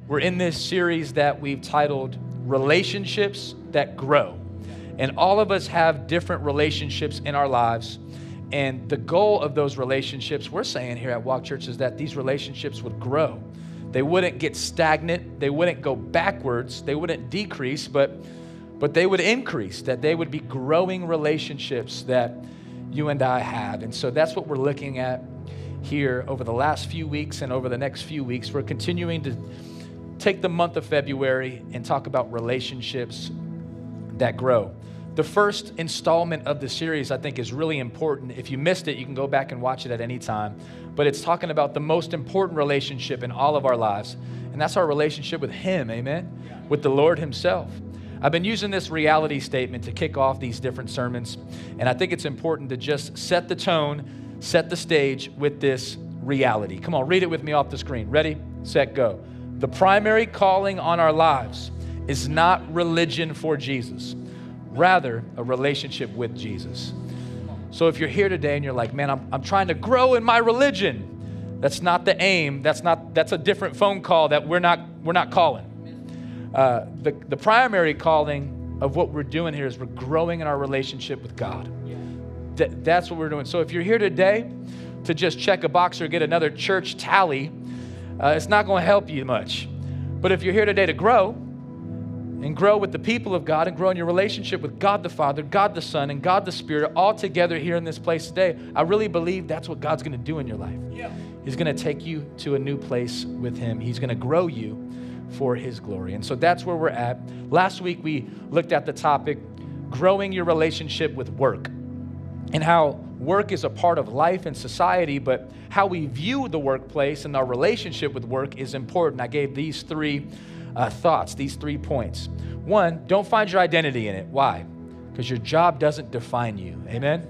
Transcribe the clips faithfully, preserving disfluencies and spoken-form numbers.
We're in this series that we've titled Relationships That Grow. And all of us have different relationships in our lives. And the goal of those relationships, we're saying here at Walk Church, is that these relationships would grow. They wouldn't get stagnant. They wouldn't go backwards. They wouldn't decrease, but, but they would increase, that they would be growing relationships that you and I have. And so that's what we're looking at here over the last few weeks and over the next few weeks. We're continuing to take the month of February and talk about relationships that grow. The first installment of the series, I think, is really important. If you missed it, you can go back and watch it at any time. But it's talking about the most important relationship in all of our lives, and that's our relationship with Him, amen? Yeah. With the Lord Himself. I've been using this reality statement to kick off these different sermons, and I think it's important to just set the tone, set the stage with this reality. Come on, read it with me off the screen. Ready, set, go. The primary calling on our lives is not religion for Jesus, rather a relationship with Jesus. So if you're here today and you're like, man, I'm, I'm trying to grow in my religion, that's not the aim. That's not, that's a different phone call that we're not, we're not calling. Uh, the, the primary calling of what we're doing here is we're growing in our relationship with God. Th- that's what we're doing. So if you're here today to just check a box or get another church tally, Uh, it's not going to help you much. But if you're here today to grow and grow with the people of God and grow in your relationship with God the Father, God the Son, and God the Spirit all together here in this place today, I really believe that's what God's going to do in your life. Yeah. He's going to take you to a new place with Him. He's going to grow you for His glory. And so that's where we're at. Last week we looked at the topic, growing your relationship with work, and how work is a part of life and society, but how we view the workplace and our relationship with work is important. I gave these three uh, thoughts, these three points. One, don't find your identity in it. Why? Because your job doesn't define you. Amen?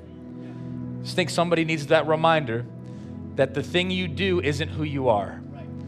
Just think somebody needs that reminder that the thing you do isn't who you are.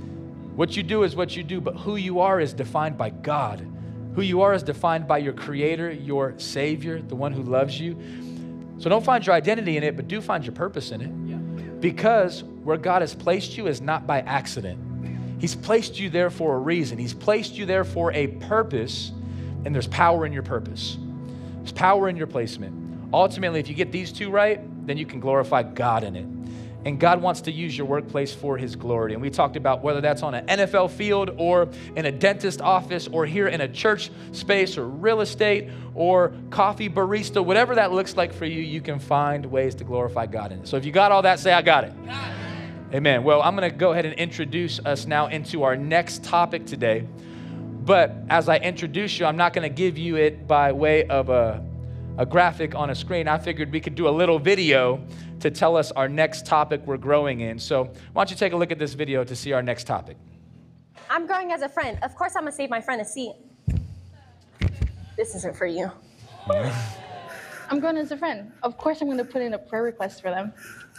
What you do is what you do, but who you are is defined by God. Who you are is defined by your Creator, your Savior, the one who loves you. So don't find your identity in it, but do find your purpose in it. Yeah. Because where God has placed you is not by accident. He's placed you there for a reason. He's placed you there for a purpose, and there's power in your purpose. There's power in your placement. Ultimately, if you get these two right, then you can glorify God in it. And God wants to use your workplace for His glory. And we talked about whether that's on an N F L field or in a dentist office or here in a church space or real estate or coffee barista, whatever that looks like for you, you can find ways to glorify God in it. So if you got all that, say, I got it. Got it. Amen. Well, I'm going to go ahead and introduce us now into our next topic today. But as I introduce you, I'm not going to give you it by way of a, a graphic on a screen. I figured we could do a little video to tell us our next topic we're growing in. So why don't you take a look at this video to see our next topic. I'm growing as a friend. Of course, I'm gonna save my friend a seat. This isn't for you. I'm growing as a friend. Of course, I'm gonna put in a prayer request for them.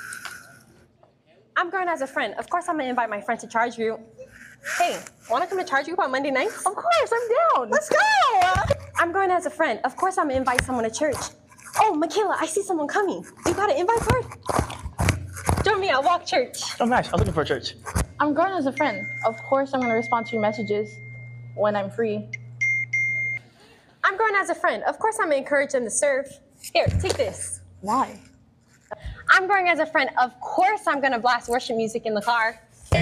I'm growing as a friend. Of course, I'm gonna invite my friend to charge group. Hey, wanna come to charge group on Monday nights? Of course, I'm down. Let's go. I'm growing as a friend. Of course, I'm gonna invite someone to church. Oh, Michaela, I see someone coming. You got an invite card? Join me at Walk Church. Oh, nice. I'm looking for a church. I'm growing as a friend. Of course, I'm going to respond to your messages when I'm free. I'm growing as a friend. Of course, I'm going to encourage them to serve. Here, take this. Why? I'm growing as a friend. Of course, I'm going to blast worship music in the car.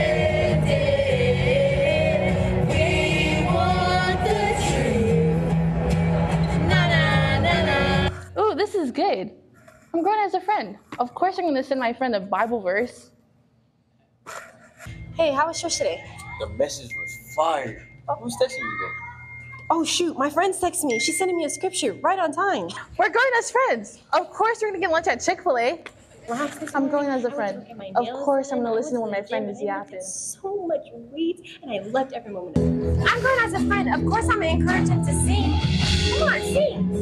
Ooh, this is good. I'm growing as a friend. Of course, I'm going to send my friend a Bible verse. Hey, how was church today? The message was fire. Oh, who's texting you today? Oh, shoot. My friend's texting me. She's sending me a scripture right on time. We're going as friends. Of course, we're going to get lunch at Chick-fil-A. I'm growing as a friend. Of course, I'm going to listen to when my friend is yapping. So much weed, and I loved every moment of it. I'm growing as a friend. Of course, I'm going to encourage him to sing. Come on,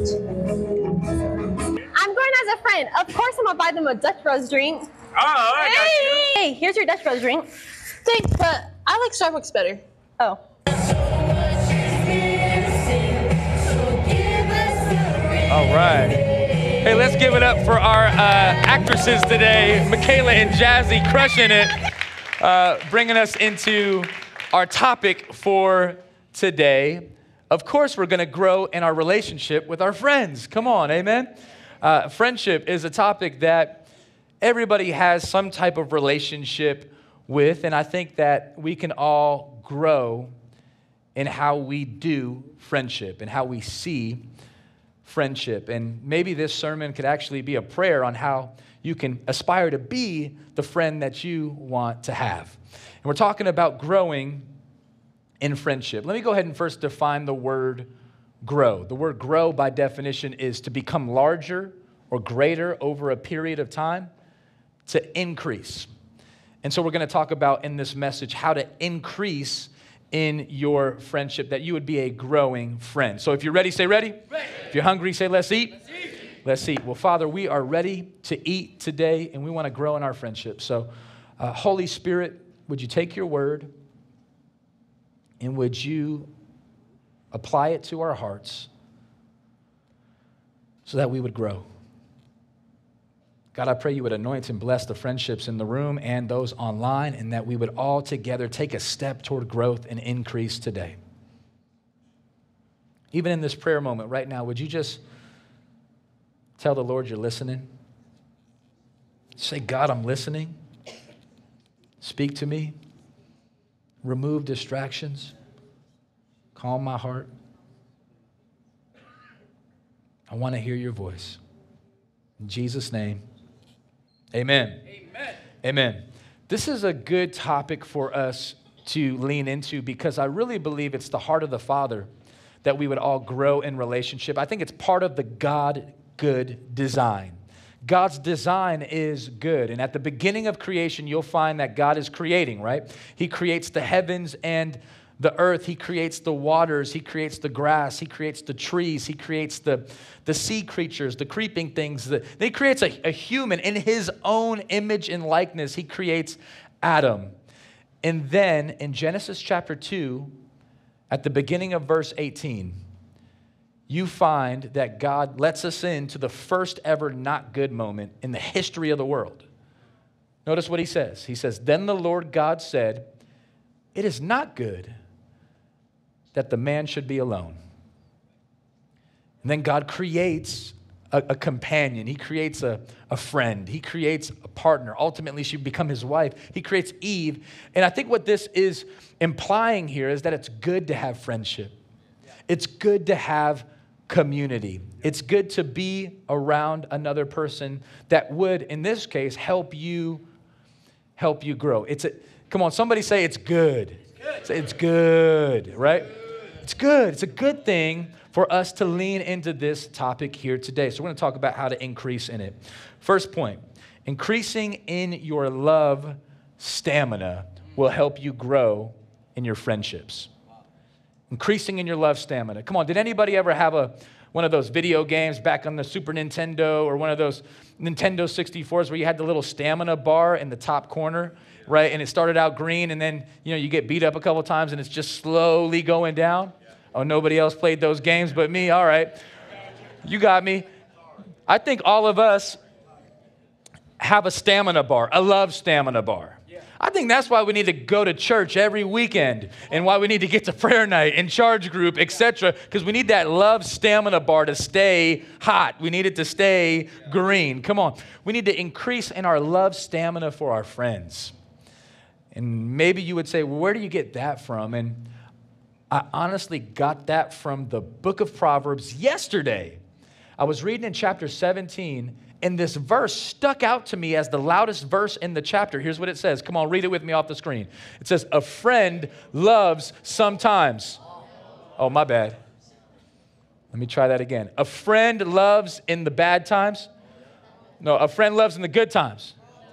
sing. I'm growing as a friend. Of course, I'm going to buy them a Dutch Bros drink. Oh, I got you. Hey, here's your Dutch Bros drink. Thanks, but I like Starbucks better. Oh. All right. Hey, let's give it up for our uh, actresses today, Michaela and Jazzy, crushing it, uh, bringing us into our topic for today, of course, we're going to grow in our relationship with our friends. Come on, amen? Uh, friendship is a topic that everybody has some type of relationship with, and I think that we can all grow in how we do friendship and how we see friendship. And maybe this sermon could actually be a prayer on how you can aspire to be the friend that you want to have. And we're talking about growing in friendship. Let me go ahead and first define the word grow. The word grow, by definition, is to become larger or greater over a period of time, to increase. And so we're going to talk about in this message how to increase in your friendship, that you would be a growing friend. So if you're ready, say ready. Ready. If you're hungry, say let's eat. Let's eat. Let's eat. Well, Father, we are ready to eat today, and we want to grow in our friendship. So, uh, Holy Spirit, would you take your word, and would you apply it to our hearts so that we would grow? God, I pray you would anoint and bless the friendships in the room and those online, and that we would all together take a step toward growth and increase today. Even in this prayer moment right now, would you just tell the Lord you're listening? Say, God, I'm listening. Speak to me. Remove distractions. Calm my heart. I want to hear your voice. In Jesus' name. Amen. Amen. Amen. This is a good topic for us to lean into, because I really believe it's the heart of the Father that we would all grow in relationship. I think it's part of the God good design. God's design is good. And at the beginning of creation, you'll find that God is creating, right? He creates the heavens and the earth. He creates the waters. He creates the grass. He creates the trees. He creates the, the sea creatures, the creeping things. The, he creates a, a human in his own image and likeness. He creates Adam. And then in Genesis chapter two, at the beginning of verse eighteen, you find that God lets us into the first ever not good moment in the history of the world. Notice what he says. He says, "Then the Lord God said, it is not good that the man should be alone." And then God creates a, a companion. He creates a, a friend. He creates a partner. Ultimately, she would become his wife. He creates Eve. And I think what this is implying here is that it's good to have friendship. It's good to have community. It's good to be around another person that would, in this case, help you, help you grow. It's a, come on, somebody say it's good. It's good, say it's good, right? It's good. It's a good thing for us to lean into this topic here today. So we're going to talk about how to increase in it. First point, increasing in your love stamina will help you grow in your friendships. Increasing in your love stamina. Come on, did anybody ever have a one of those video games back on the Super Nintendo or one of those Nintendo sixty-fours where you had the little stamina bar in the top corner, right? And it started out green, and then, you know, you get beat up a couple times and it's just slowly going down. Oh, nobody else played those games but me. All right. You got me. I think all of us have a stamina bar, a love stamina bar. I think that's why we need to go to church every weekend, and why we need to get to prayer night and charge group, et cetera, because we need that love stamina bar to stay hot. We need it to stay green. Come on. We need to increase in our love stamina for our friends. And maybe you would say, well, where do you get that from? And I honestly got that from the book of Proverbs yesterday. I was reading in chapter seventeen, and this verse stuck out to me as the loudest verse in the chapter. Here's what it says. Come on, read it with me off the screen. It says, a friend loves sometimes. Oh, my bad. Let me try that again. A friend loves in the bad times. No, a friend loves in the good times.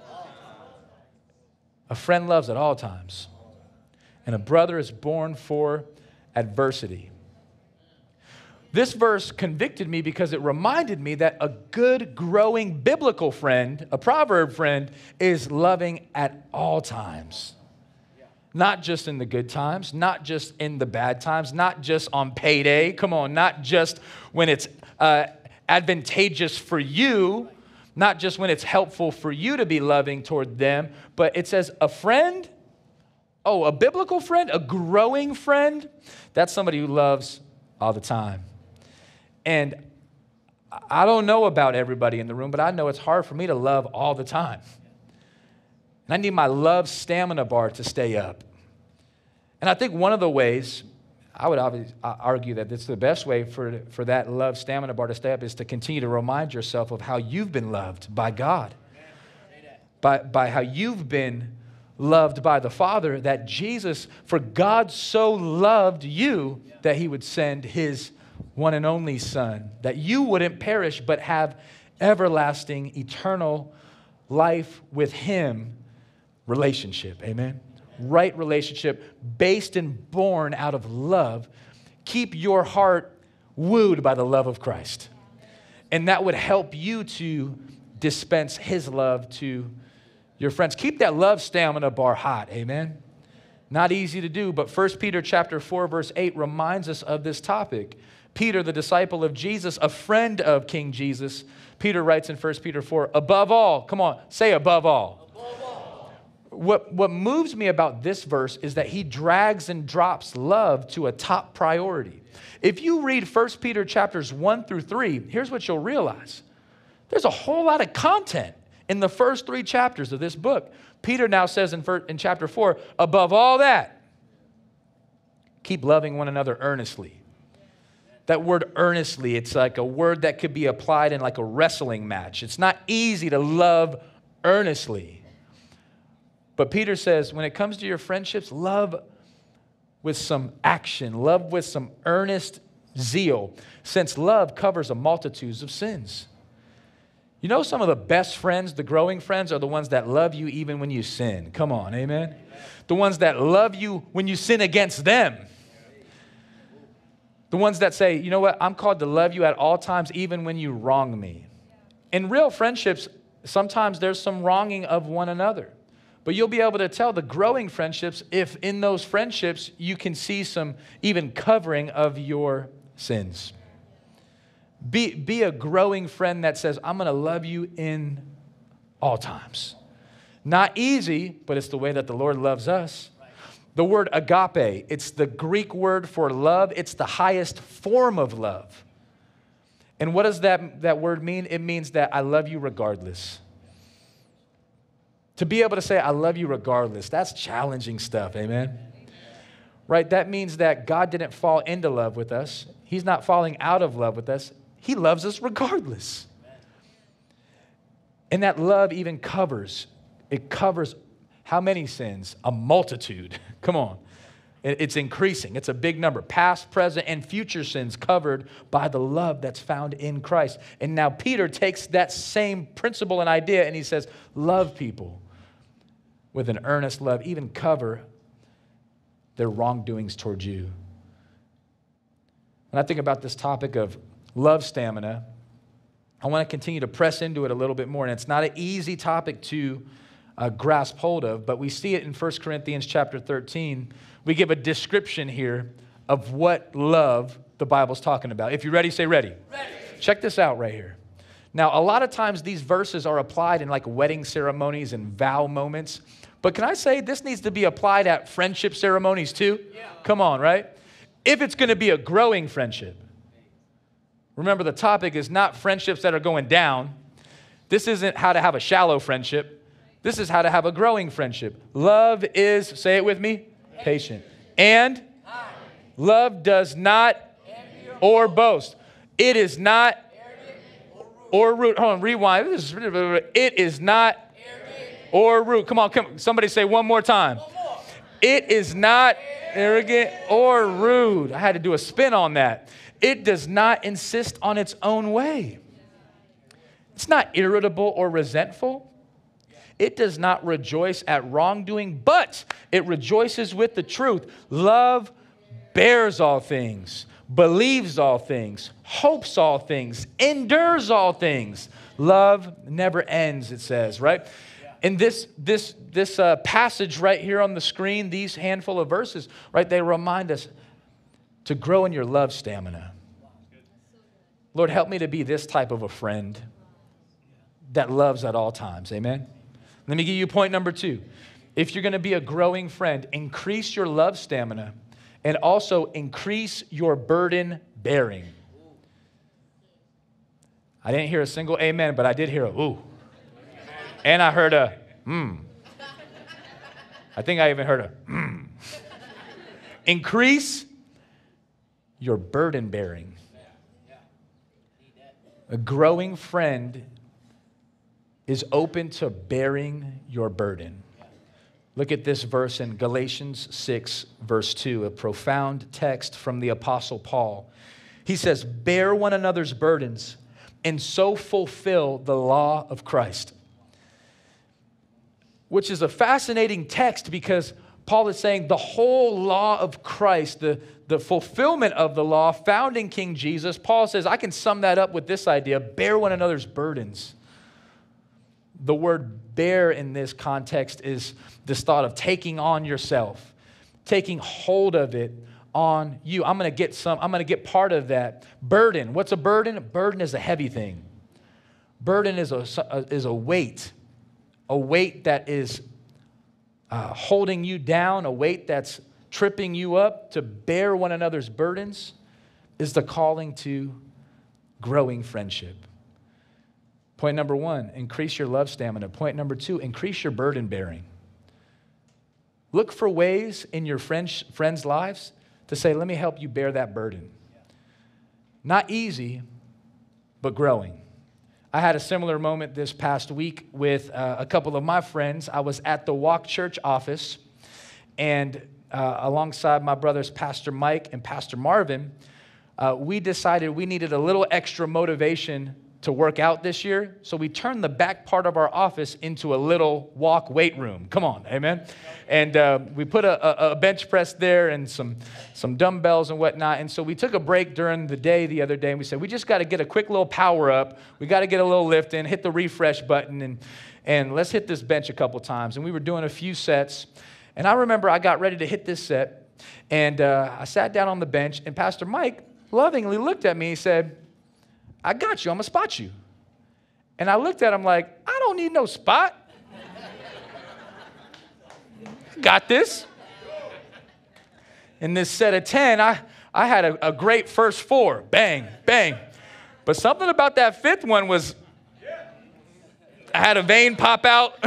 A friend loves at all times. And a brother is born for adversity. This verse convicted me because it reminded me that a good, growing biblical friend, a proverb friend, is loving at all times. Not just in the good times, not just in the bad times, not just on payday. Come on, not just when it's uh, advantageous for you, not just when it's helpful for you to be loving toward them, but it says a friend Oh, a biblical friend, a growing friend, that's somebody who loves all the time. And I don't know about everybody in the room, but I know it's hard for me to love all the time. And I need my love stamina bar to stay up. And I think one of the ways, I would obviously argue that it's the best way for, for that love stamina bar to stay up is to continue to remind yourself of how you've been loved by God. By, by how you've been loved by the Father, that Jesus, for God so loved you that he would send his one and only Son, that you wouldn't perish but have everlasting, eternal life with him. Relationship, amen? Right relationship based and born out of love. Keep your heart wooed by the love of Christ. And that would help you to dispense his love to your friends. Keep that love stamina bar hot, amen? Not easy to do, but First Peter chapter four, verse eight reminds us of this topic. Peter, the disciple of Jesus, a friend of King Jesus, Peter writes in First Peter four, above all, come on, say above all. What, what moves me about this verse is that he drags and drops love to a top priority. If you read First Peter chapters one through three, here's what you'll realize. There's a whole lot of content in the first three chapters of this book. Peter now says in, in chapter four, above all that, keep loving one another earnestly. That word earnestly, it's like a word that could be applied in like a wrestling match. It's not easy to love earnestly. But Peter says, when it comes to your friendships, love with some action, love with some earnest zeal, since love covers a multitude of sins. You know, some of the best friends, the growing friends, are the ones that love you even when you sin. Come on, amen? The ones that love you when you sin against them. The ones that say, you know what, I'm called to love you at all times, even when you wrong me. In real friendships, sometimes there's some wronging of one another. But you'll be able to tell the growing friendships if in those friendships you can see some even covering of your sins. Be, be a growing friend that says, I'm going to love you in all times. Not easy, but it's the way that the Lord loves us. The word agape, it's the Greek word for love. It's the highest form of love. And what does that, that word mean? It means that I love you regardless. To be able to say, I love you regardless, that's challenging stuff, amen? Right? That means that God didn't fall into love with us. He's not falling out of love with us. He loves us regardless. And that love even covers, it covers how many sins? A multitude. Come on. It's increasing. It's a big number. Past, present, and future sins covered by the love that's found in Christ. And now Peter takes that same principle and idea and he says, love people with an earnest love, even cover their wrongdoings towards you. When I think about this topic of love stamina, I want to continue to press into it a little bit more. And it's not an easy topic to uh, grasp hold of, but we see it in First Corinthians chapter thirteen. We give a description here of what love the Bible's talking about. If you're ready, say ready. Ready. Check this out right here. Now, a lot of times these verses are applied in like wedding ceremonies and vow moments. But can I say this needs to be applied at friendship ceremonies too? Yeah. Come on, right? If it's going to be a growing friendship. Remember, the topic is not friendships that are going down. This isn't how to have a shallow friendship. This is how to have a growing friendship. Love is, say it with me, patient. And love does not or boast. It is not or rude. Hold on, rewind. It is not or rude. Come on, come. Somebody say one more time. It is not arrogant or rude. I had to do a spin on that. It does not insist on its own way. It's not irritable or resentful. It does not rejoice at wrongdoing, but it rejoices with the truth. Love bears all things, believes all things, hopes all things, endures all things. Love never ends, it says, right? And this this this uh, passage right here on the screen, these handful of verses, right, they remind us to grow in your love stamina. Lord, help me to be this type of a friend that loves at all times. Amen? Let me give you point number two. if you're going to be a growing friend, increase your love stamina and also increase your burden bearing. I didn't hear a single amen, but I did hear a ooh. And I heard a hmm. I think I even heard a hmm. Increase your burden bearing. A growing friend is open to bearing your burden. Look at this verse in Galatians six, verse two, a profound text from the Apostle Paul. He says, bear one another's burdens and so fulfill the law of Christ. Which is a fascinating text because Paul is saying the whole law of Christ, the, the fulfillment of the law found in King Jesus, Paul says, I can sum that up with this idea, bear one another's burdens. The word bear in this context is this thought of taking on yourself, taking hold of it on you. I'm going to get some, I'm going to get part of that. Burden. What's a burden? Burden is a heavy thing. Burden is a, is a weight, a weight that is uh, holding you down, a weight that's tripping you up. To bear one another's burdens is the calling to growing friendship. Point number one, increase your love stamina. Point number two, increase your burden bearing. Look for ways in your friends, friends' lives to say, let me help you bear that burden. Not easy, but growing. I had a similar moment this past week with uh, a couple of my friends. I was at the Walk Church office, and uh, alongside my brothers, Pastor Mike and Pastor Marvin, uh, we decided we needed a little extra motivation to work out this year, so we turned the back part of our office into a little walk weight room. Come on, amen? And uh, we put a, a bench press there and some, some dumbbells and whatnot, and so we took a break during the day the other day, and we said, we just got to get a quick little power up. We got to get a little lift in, hit the refresh button, and, and let's hit this bench a couple times. And we were doing a few sets, and I remember I got ready to hit this set, and uh, I sat down on the bench, and Pastor Mike lovingly looked at me and said, I got you. I'm going to spot you. And I looked at him like, I don't need no spot. Got this. In this set of ten, I, I had a, a great first four. Bang, bang. But something about that fifth one was, I had a vein pop out.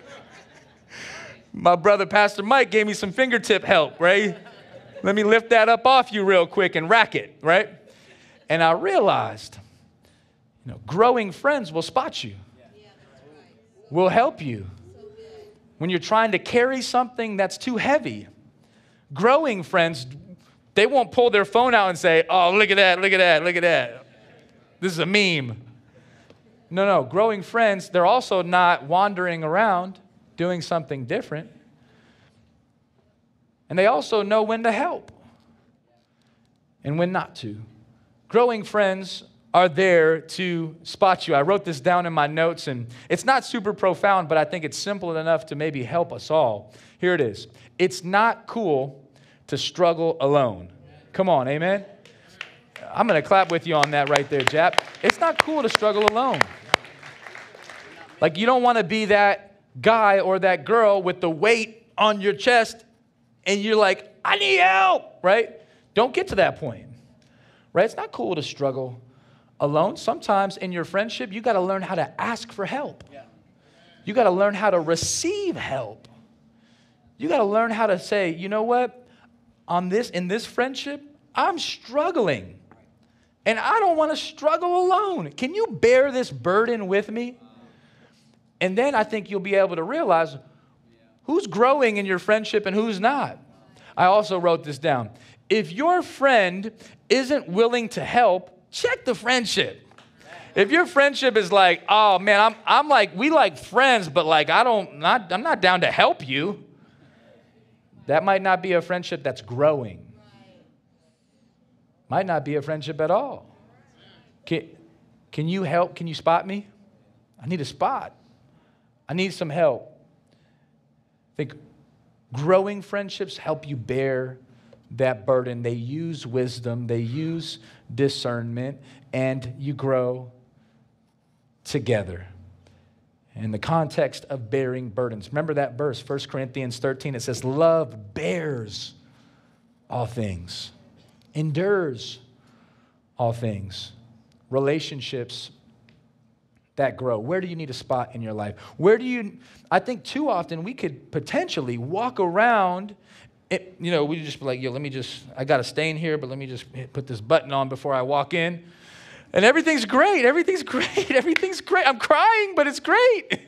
My brother, Pastor Mike, gave me some fingertip help, right? Let me lift that up off you real quick and rack it, right? And I realized, you know, growing friends will spot you, will help you. When you're trying to carry something that's too heavy, growing friends, they won't pull their phone out and say, oh, look at that, look at that, look at that. This is a meme. No, no, growing friends, they're also not wandering around doing something different. And they also know when to help and when not to. Growing friends are there to spot you. I wrote this down in my notes, and it's not super profound, but I think it's simple enough to maybe help us all. Here it is. It's not cool to struggle alone. Come on, amen? I'm going to clap with you on that right there, Jap. It's not cool to struggle alone. Like, you don't want to be that guy or that girl with the weight on your chest, and you're like, I need help, right? Don't get to that point, right? It's not cool to struggle alone. Sometimes in your friendship, you got to learn how to ask for help. You got to learn how to receive help. You got to learn how to say, you know what? On this, in this friendship, I'm struggling. And I don't want to struggle alone. Can you bear this burden with me? And then I think you'll be able to realize who's growing in your friendship and who's not. I also wrote this down. If your friend isn't willing to help, check the friendship. If your friendship is like, oh man, I'm I'm like, we like friends, but like I don't not I'm not down to help you. That might not be a friendship that's growing. Might not be a friendship at all. Can, can you help? Can you spot me? I need a spot. I need some help. I think growing friendships help you bear that burden. They use wisdom, they use discernment, and you grow together. in the context of bearing burdens. Remember that verse, First Corinthians thirteen, it says, love bears all things, endures all things. Relationships that grow. Where do you need a spot in your life? Where do you, I think too often we could potentially walk around, it, you know, we just be like, yo, let me just, I got to stay in here, but let me just put this button on before I walk in. And everything's great, everything's great, everything's great. I'm crying, but it's great.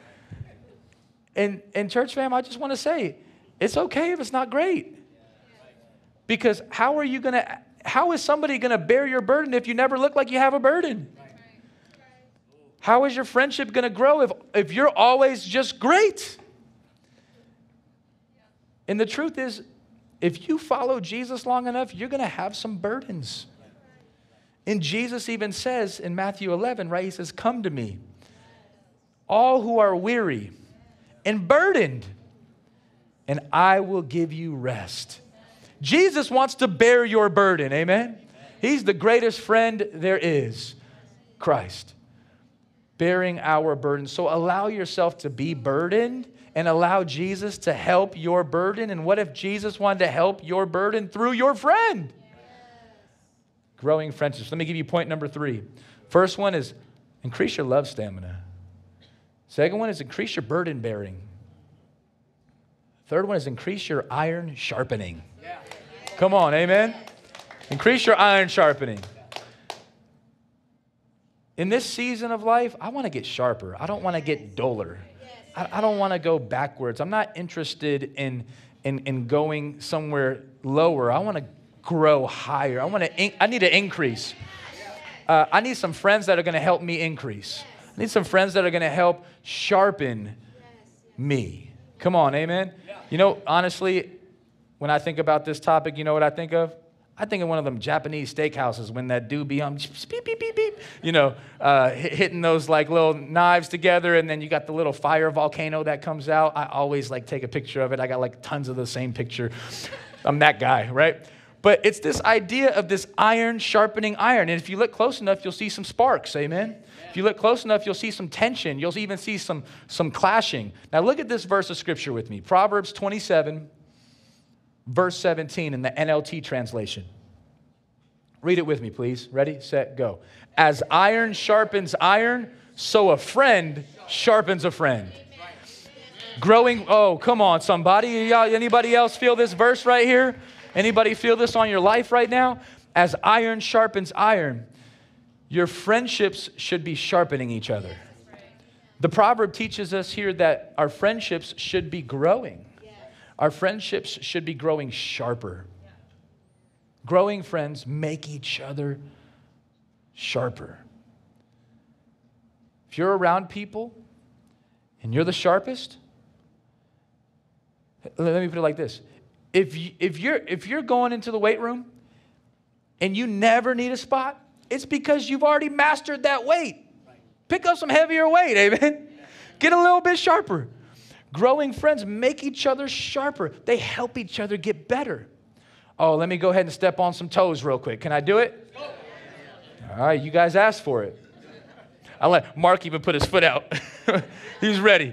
and, and church fam, I just want to say, it's okay if it's not great. Because how are you going to, how is somebody going to bear your burden if you never look like you have a burden? How is your friendship going to grow if, if you're always just great? And the truth is, if you follow Jesus long enough, you're going to have some burdens. And Jesus even says in Matthew eleven, right? He says, come to me, all who are weary and burdened, and I will give you rest. Jesus wants to bear your burden, amen? He's the greatest friend there is, Christ, bearing our burden. So allow yourself to be burdened and allow Jesus to help your burden. And what if Jesus wanted to help your burden through your friend? Growing friendships. Let me give you point number three. First one is increase your love stamina. Second one is increase your burden bearing. Third one is increase your iron sharpening. Come on, amen? Increase your iron sharpening. In this season of life, I want to get sharper. I don't want to get duller. I, I don't want to go backwards. I'm not interested in, in, in going somewhere lower. I want to grow higher. I want to. I need to increase. Uh, I need some friends that are going to help me increase. I need some friends that are going to help sharpen me. Come on, amen? You know, honestly, when I think about this topic, you know what I think of? I think of one of them Japanese steakhouses when that dude be um, beep, beep, beep, beep, you know, uh, hitting those like little knives together, and then you got the little fire volcano that comes out. I always like take a picture of it. I got like tons of the same picture. I'm that guy, right? But it's this idea of this iron sharpening iron. And if you look close enough, you'll see some sparks, amen? If you look close enough, you'll see some tension. You'll even see some, some clashing. Now look at this verse of scripture with me. Proverbs twenty-seven, verse seventeen in the N L T translation. Read it with me, please. Ready, set, go. As iron sharpens iron, so a friend sharpens a friend. Growing, oh, come on, somebody. Y'all, anybody else feel this verse right here? Anybody feel this on your life right now? As iron sharpens iron, your friendships should be sharpening each other. The proverb teaches us here that our friendships should be growing. Our friendships should be growing sharper. Growing friends make each other sharper. If you're around people and you're the sharpest, let me put it like this. If, you, if, you're, if you're going into the weight room and you never need a spot, it's because you've already mastered that weight. Pick up some heavier weight, amen? Get a little bit sharper. Growing friends make each other sharper. They help each other get better. Oh, let me go ahead and step on some toes real quick. Can I do it? All right, you guys asked for it. I'll let Mark even put his foot out. He's ready.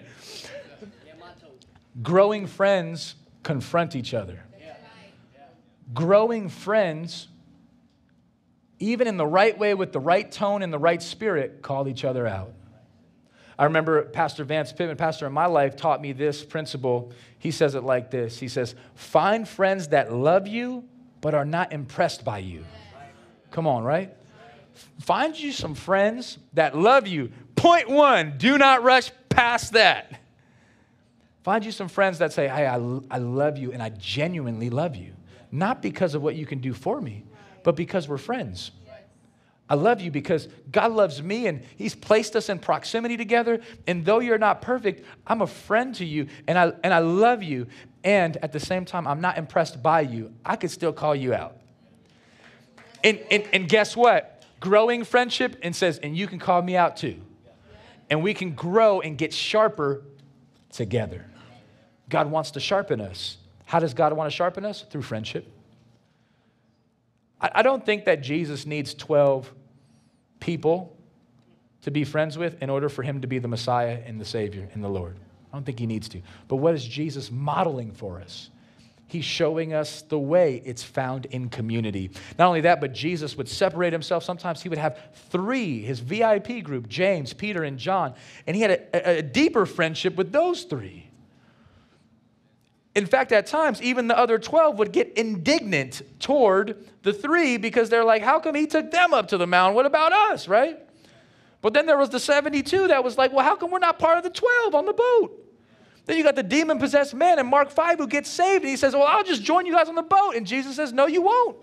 Growing friends confront each other. Growing friends, even in the right way with the right tone and the right spirit, call each other out. I remember Pastor Vance Pittman, pastor in my life, taught me this principle. He says it like this. He says, find friends that love you but are not impressed by you. Come on, right? Find you some friends that love you. Point one, do not rush past that. Find you some friends that say, hey, I, I love you and I genuinely love you. Not because of what you can do for me, but because we're friends. I love you because God loves me and He's placed us in proximity together. And though you're not perfect, I'm a friend to you and I, and I love you. And at the same time, I'm not impressed by you. I could still call you out. And, and, and guess what? Growing friendship and says, and you can call me out too. And we can grow and get sharper together. God wants to sharpen us. How does God want to sharpen us? Through friendship. I don't think that Jesus needs twelve people to be friends with in order for him to be the Messiah and the Savior and the Lord. I don't think he needs to. But what is Jesus modeling for us? He's showing us the way it's found in community. Not only that, but Jesus would separate himself. Sometimes he would have three, his V I P group, James, Peter, and John. And he had a, a deeper friendship with those three. In fact, at times, even the other twelve would get indignant toward the three because they're like, how come he took them up to the mountain? What about us, right? But then there was the seventy-two that was like, well, how come we're not part of the twelve on the boat? Then you got the demon-possessed man in Mark five who gets saved, and he says, well, I'll just join you guys on the boat. And Jesus says, no, you won't.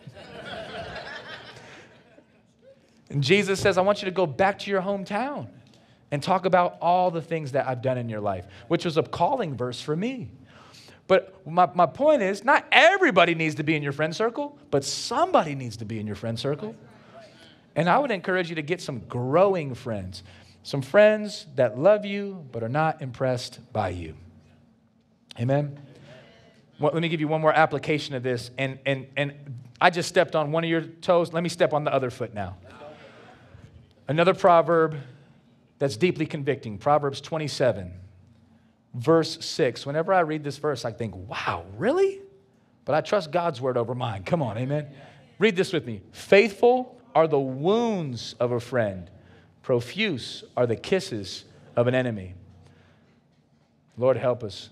And Jesus says, I want you to go back to your hometown and talk about all the things that I've done in your life, which was a calling verse for me. But my, my point is, not everybody needs to be in your friend circle, but somebody needs to be in your friend circle. And I would encourage you to get some growing friends, some friends that love you but are not impressed by you. Amen? Well, let me give you one more application of this. And, and, and I just stepped on one of your toes. Let me step on the other foot now. Another proverb that's deeply convicting, Proverbs twenty-seven, verse six. Whenever I read this verse, I think, wow, really? But I trust God's word over mine. Come on, amen? Read this with me. Faithful are the wounds of a friend. Profuse are the kisses of an enemy. Lord, help us.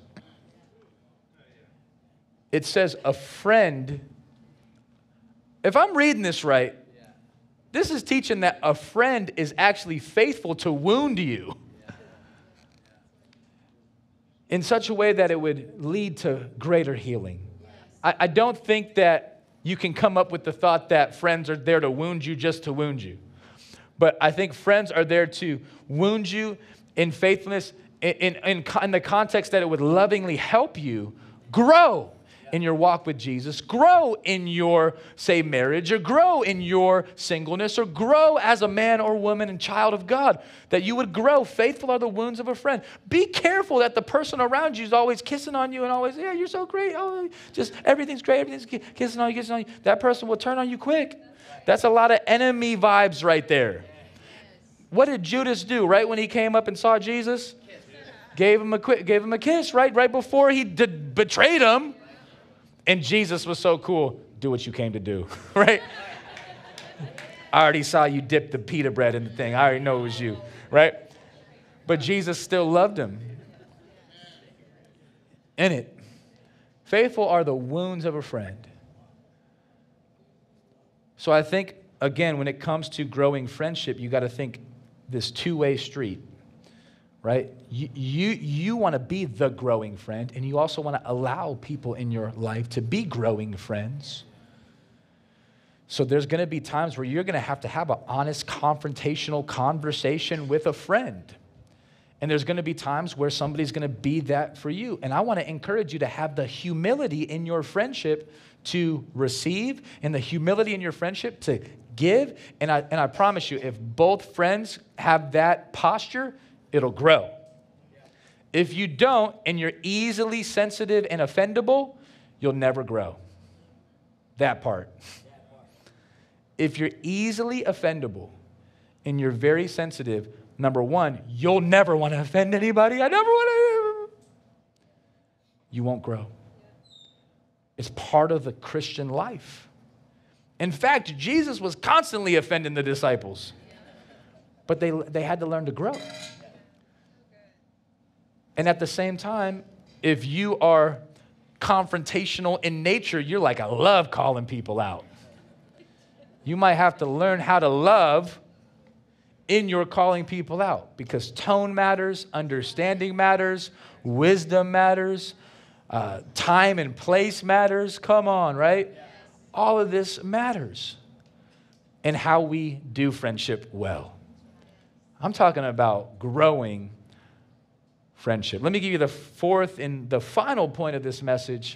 It says a friend. If I'm reading this right, this is teaching that a friend is actually faithful to wound you in such a way that it would lead to greater healing. I, I don't think that you can come up with the thought that friends are there to wound you just to wound you. But I think friends are there to wound you in faithfulness, in, in, in, in the context that it would lovingly help you grow in your walk with Jesus, grow in your, say, marriage, or grow in your singleness, or grow as a man or woman and child of God, that you would grow. Faithful are the wounds of a friend. Be careful that the person around you is always kissing on you and always, yeah, you're so great. Oh, just everything's great. Everything's kissing on you, kissing on you. That person will turn on you quick. That's a lot of enemy vibes right there. What did Judas do, right, when he came up and saw Jesus? Gave him a, gave him a kiss, right, right before he did, betrayed him. And Jesus was so cool. Do what you came to do, right? I already saw you dip the pita bread in the thing. I already know it was you, right? But Jesus still loved him. In it, faithful are the wounds of a friend. So I think, again, when it comes to growing friendship, you got to think this two-way street. Right? You, you, you want to be the growing friend, and you also want to allow people in your life to be growing friends. So there's going to be times where you're going to have to have an honest, confrontational conversation with a friend. And there's going to be times where somebody's going to be that for you. And I want to encourage you to have the humility in your friendship to receive, and the humility in your friendship to give. And I, and I promise you, if both friends have that posture, it'll grow. If you don't, and you're easily sensitive and offendable, you'll never grow. That part. If you're easily offendable and you're very sensitive, number one, you'll never want to offend anybody. I never want to. You won't grow. It's part of the Christian life. In fact, Jesus was constantly offending the disciples, but they, they had to learn to grow. And at the same time, if you are confrontational in nature, you're like, I love calling people out. You might have to learn how to love in your calling people out, because tone matters, understanding matters, wisdom matters, uh, time and place matters. Come on, right? All of this matters in how we do friendship well. I'm talking about growing friendship. Let me give you the fourth and the final point of this message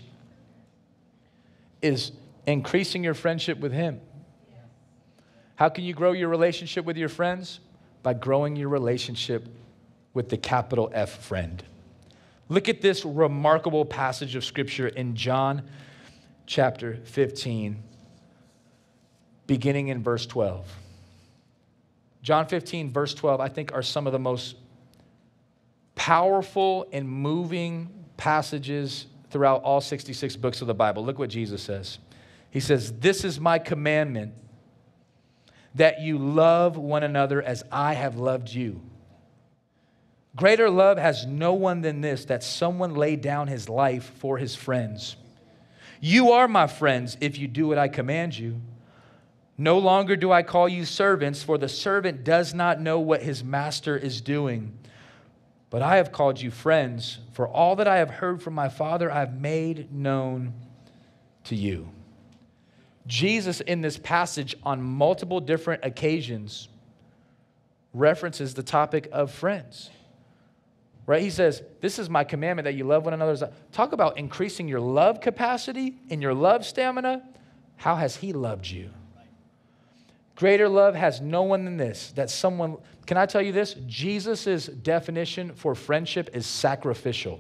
is increasing your friendship with Him. How can you grow your relationship with your friends? By growing your relationship with the capital F friend. Look at this remarkable passage of Scripture in John chapter fifteen, beginning in verse twelve. John fifteen, verse twelve, I think are some of the most powerful and moving passages throughout all sixty-six books of the Bible. Look what Jesus says. He says, this is my commandment, that you love one another as I have loved you. Greater love has no one than this, that someone lay down his life for his friends. You are my friends if you do what I command you. No longer do I call you servants, for the servant does not know what his master is doing. But I have called you friends, for all that I have heard from my Father I have made known to you. Jesus, in this passage, on multiple different occasions, references the topic of friends. Right? He says, this is my commandment, that you love one another. Talk about increasing your love capacity and your love stamina. How has he loved you? Greater love has no one than this, that someone, can I tell you this? Jesus' definition for friendship is sacrificial.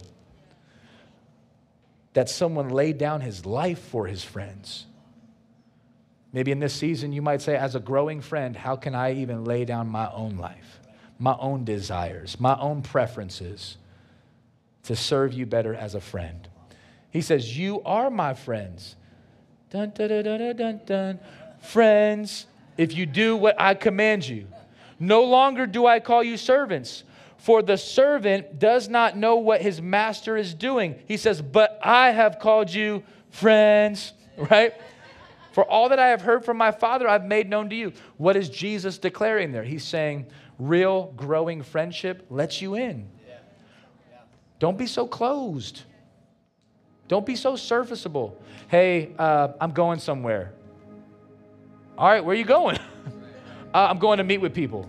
That someone laid down his life for his friends. Maybe in this season you might say, as a growing friend, how can I even lay down my own life, my own desires, my own preferences to serve you better as a friend? He says, you are my friends. Dun, dun, dun, dun, dun, dun. Friends, if you do what I command you. No longer do I call you servants, for the servant does not know what his master is doing. He says, but I have called you friends, right? For all that I have heard from my Father, I've made known to you. What is Jesus declaring there? He's saying real growing friendship lets you in. Don't be so closed. Don't be so surfaceable. Hey, uh, I'm going somewhere. All right, where are you going? uh, I'm going to meet with people.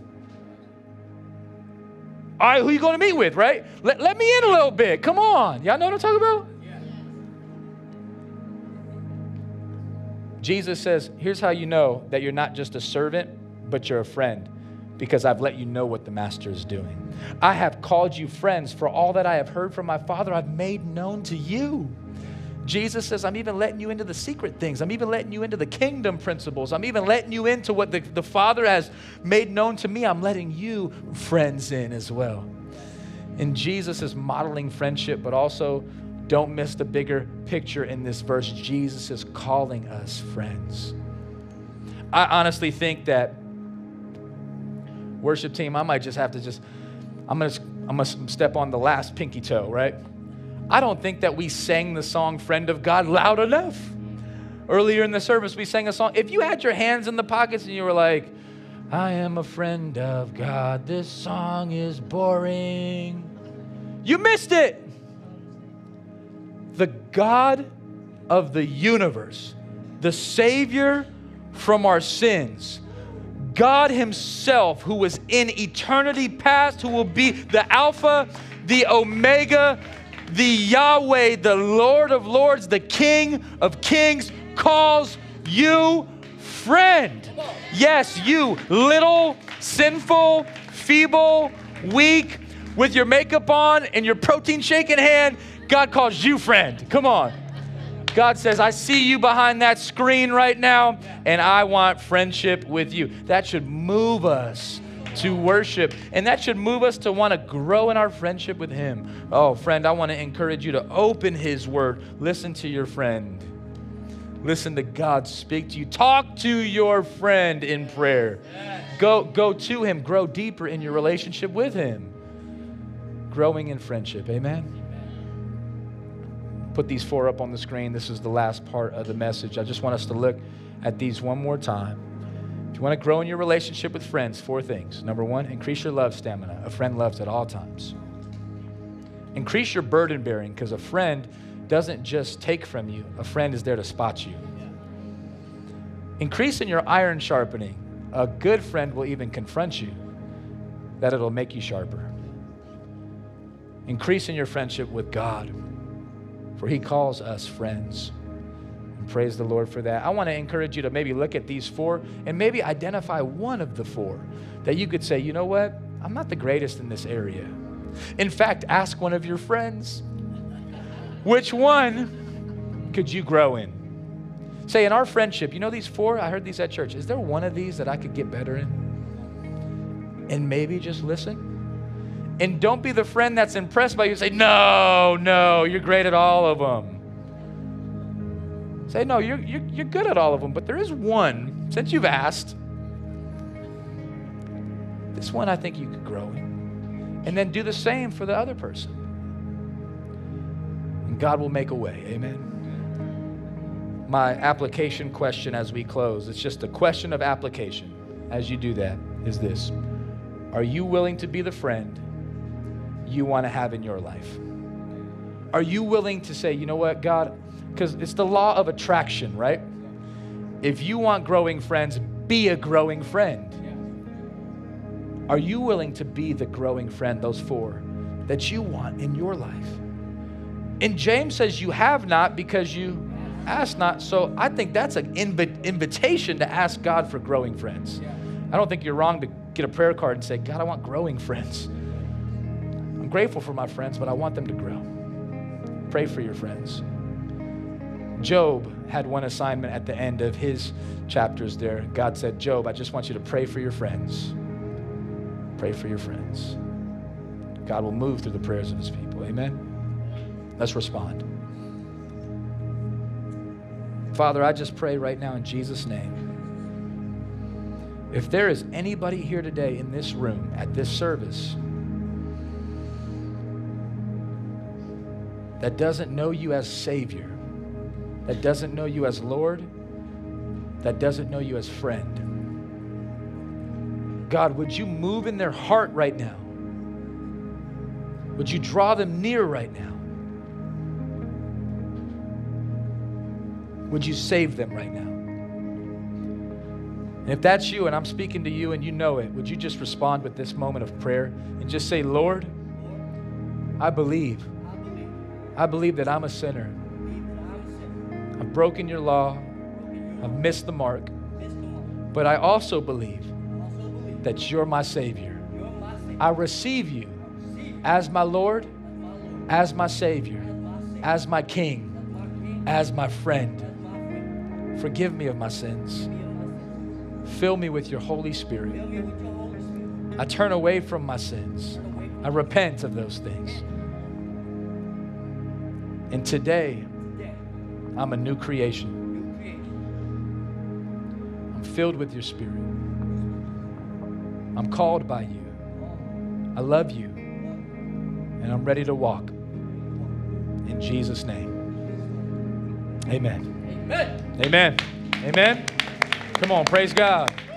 All right, who are you going to meet with, right? Let, let me in a little bit. Come on. Y'all know what I'm talking about? Jesus says, here's how you know that you're not just a servant, but you're a friend, because I've let you know what the master is doing. I have called you friends, for all that I have heard from my Father, I've made known to you. Jesus says, I'm even letting you into the secret things. I'm even letting you into the kingdom principles. I'm even letting you into what the, the Father has made known to me. I'm letting you friends in as well. And Jesus is modeling friendship, but also don't miss the bigger picture in this verse. Jesus is calling us friends. I honestly think that, worship team, I might just have to just, I'm going to I'm gonna step on the last pinky toe, right? I don't think that we sang the song Friend of God loud enough. Earlier in the service, we sang a song. If you had your hands in the pockets and you were like, I am a friend of God, this song is boring, you missed it. The God of the universe, the Savior from our sins, God himself, who was in eternity past, who will be the Alpha, the Omega, the Yahweh, the Lord of Lords, the King of Kings, calls you friend. Yes, you little, sinful, feeble, weak, with your makeup on and your protein shake in hand, God calls you friend. Come on. God says, I see you behind that screen right now, and I want friendship with you. That should move us to worship, and that should move us to want to grow in our friendship with him. Oh, friend, I want to encourage you to open his word. Listen to your friend. Listen to God speak to you. Talk to your friend in prayer. Go, go to him. Grow deeper in your relationship with him. Growing in friendship. Amen. Put these four up on the screen. This is the last part of the message. I just want us to look at these one more time. If you want to grow in your relationship with friends, four things. Number one, increase your love stamina. A friend loves at all times. Increase your burden bearing, because a friend doesn't just take from you. A friend is there to spot you. Increase in your iron sharpening. A good friend will even confront you, that it'll make you sharper. Increase in your friendship with God, for he calls us friends. And praise the Lord for that. I want to encourage you to maybe look at these four and maybe identify one of the four that you could say, you know what? I'm not the greatest in this area. In fact, ask one of your friends, which one could you grow in? Say, in our friendship, you know these four? I heard these at church. Is there one of these that I could get better in? and maybe just listen. And don't be the friend that's impressed by you and say, no, no, you're great at all of them. Say, no, you're, you're, you're good at all of them, but there is one, since you've asked, this one I think you could grow in. And then do the same for the other person. And God will make a way, amen? My application question as we close, it's just a question of application as you do that, is this. Are you willing to be the friend you want to have in your life? Are you willing to say, you know what, God, because it's the law of attraction, right? If you want growing friends, be a growing friend. Are you willing to be the growing friend, those four, that you want in your life? And James says you have not because you ask not. So I think that's an inv- invitation to ask God for growing friends. I don't think you're wrong to get a prayer card and say, God, I want growing friends. I'm grateful for my friends, but I want them to grow. Pray for your friends. Job had one assignment at the end of his chapters there. God said, Job, I just want you to pray for your friends. Pray for your friends. God will move through the prayers of his people. Amen? Let's respond. Father, I just pray right now in Jesus' name. If there is anybody here today in this room, at this service, that doesn't know you as Savior, that doesn't know you as Lord, that doesn't know you as friend, God, would you move in their heart right now? Would you draw them near right now? Would you save them right now? And if that's you and I'm speaking to you and you know it, would you just respond with this moment of prayer and just say, Lord, I believe. I believe that I'm a sinner. I've broken your law. I've missed the mark. But I also believe that you're my Savior. I receive you as my Lord, as my Savior, as my King, as my friend. Forgive me of my sins. Fill me with your Holy Spirit. I turn away from my sins. I repent of those things. And today, I'm a new creation. I'm filled with your Spirit. I'm called by you. I love you. And I'm ready to walk. In Jesus' name. Amen. Amen. Amen. Amen. Come on, praise God.